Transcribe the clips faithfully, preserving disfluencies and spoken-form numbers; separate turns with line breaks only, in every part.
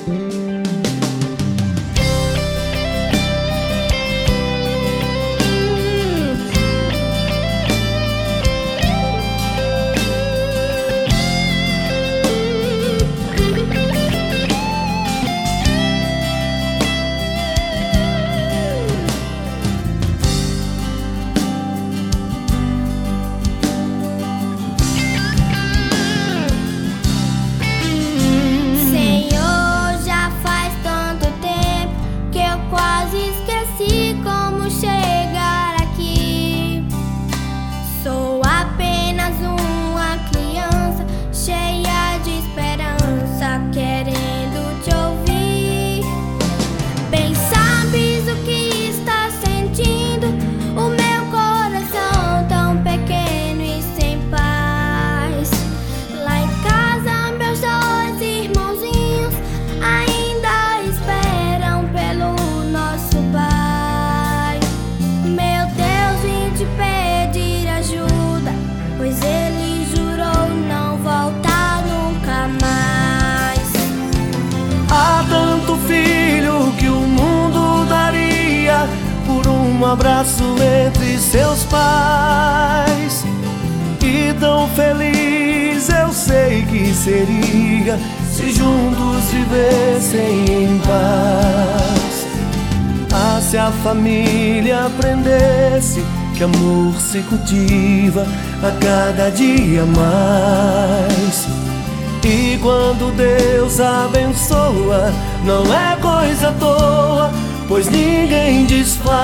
Um abraço entre seus pais. E tão feliz eu sei que seria se juntos vivessem em paz. Ah, se a família aprendesse que amor se cultiva a cada dia mais. E quando Deus abençoa, não é coisa à toa, pois ninguém desfaz.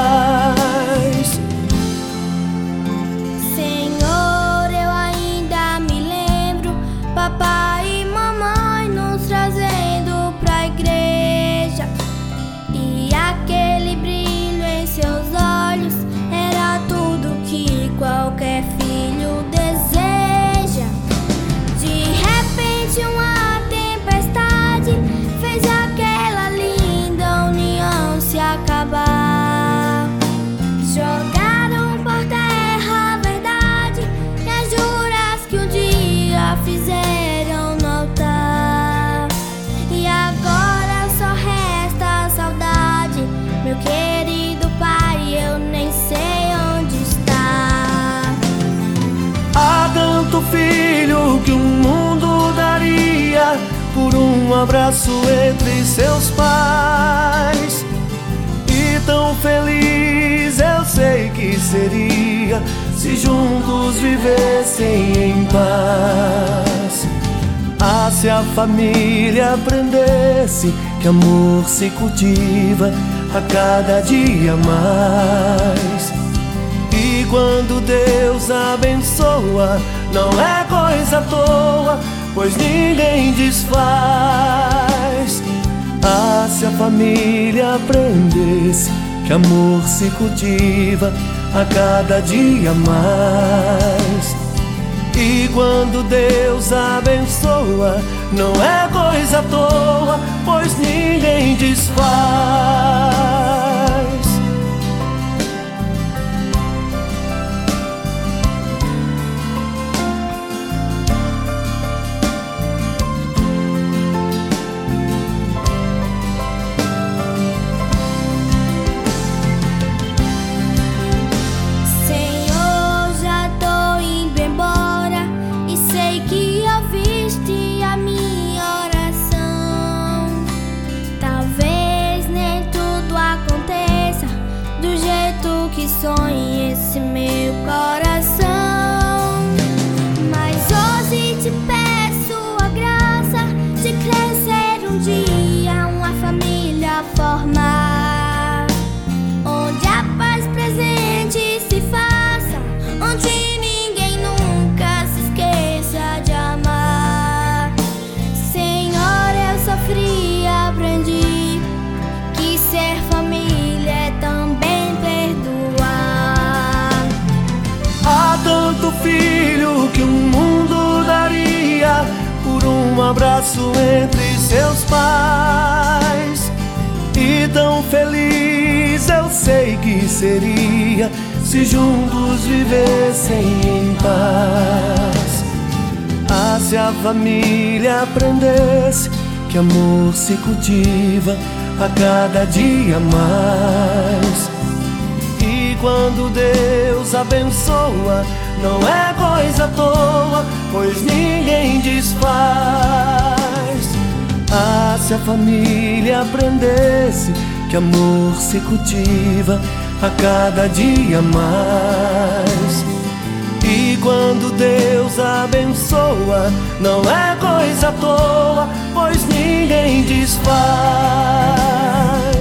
Senhor, eu ainda me lembro, papai e mamãe nos trazendo pra igreja. E aquele brilho em seus olhos era tudo que qualquer filho deseja. De repente uma tempestade fez aquela linda união se acabar. Jogaram por terra a verdade e as juras que um dia fizeram no altar. E agora só resta a saudade, meu querido pai, eu nem sei onde está.
Há tanto filho que o mundo daria por um abraço entre seus pais. E tão feliz eu sei que seria se juntos vivessem em paz. Ah, se a família aprendesse que amor se cultiva a cada dia mais. E quando Deus abençoa, não é coisa à toa, pois ninguém desfaz. Ah, se a família aprendesse que amor se cultiva a cada dia mais. E quando Deus abençoa, não é coisa à toa, pois ninguém desfaz.
Que sonhe esse meu coração, mas hoje te peço a graça de crescer um dia, uma família formar, onde a paz presente se faça, onde ninguém nunca se esqueça de amar. Senhor, eu sofri e aprendi que ser família é também
tanto filho que o mundo daria por um abraço entre seus pais. E tão feliz eu sei que seria se juntos vivessem em paz. Ah, se a família aprendesse que que amor se cultiva a cada dia mais. E quando Deus abençoa, não é coisa à toa, pois ninguém desfaz. Ah, se a família aprendesse que amor se cultiva a cada dia mais. E quando Deus abençoa, não é coisa à toa, pois ninguém desfaz.